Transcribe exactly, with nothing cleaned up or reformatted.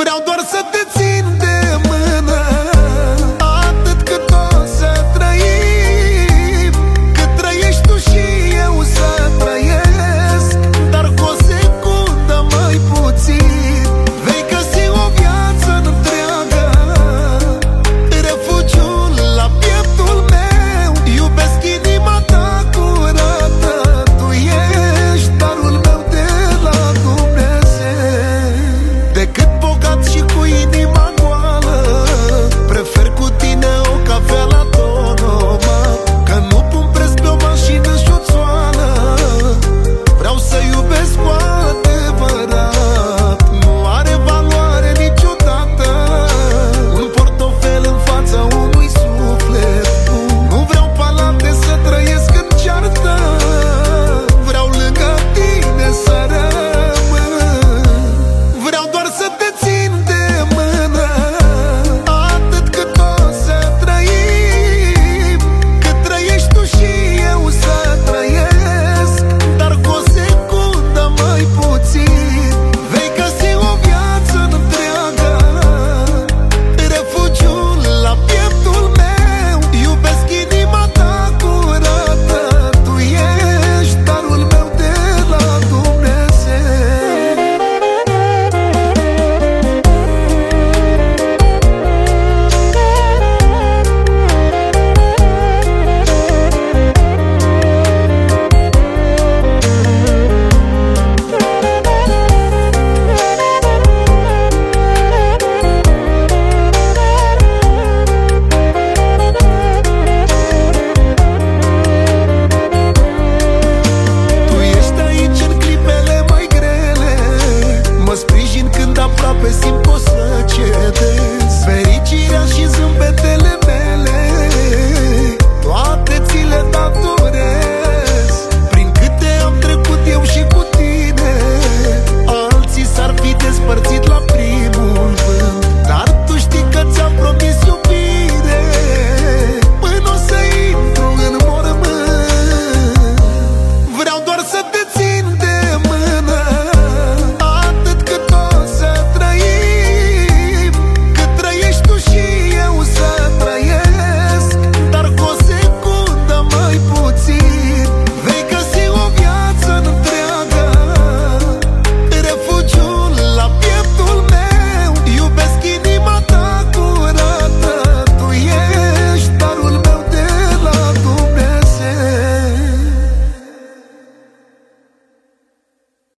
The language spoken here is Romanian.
Vreau doar să te țin de mână, atât cât o să trăim, cât trăiești tu și eu să trăiesc, dar cu o secundă mai puțin. Vei găsi o viață întreagă, refugiul la pieptul meu. Iubesc inima ta curată, tu ești darul meu de la Dumnezeu. Decât bogat și cu inima goală, prefer cu tine o cafea la tonomat, că nu pun preț pe o mașină și o țoală. Vreau să iubesc cu adevărat, nu are valoare niciodată un portofel în fața unui suflet. Nu vreau palate să trăiesc în ceartă, vreau lângă tine să rămân. Vreau doar să te țin de mână, atât cât o să trăim, cât trăiești tu și eu să trăiesc, dar cu o secundă mai puțin. Vei găsi o viață întreagă, refugiul la pieptul meu. Iubesc inima ta curată, tu ești darul meu de la Dumnezeu. Tu ești aici în clipele mai grele, mă sprijin când aproape simt că o să cedez. Fericirea și zâmbete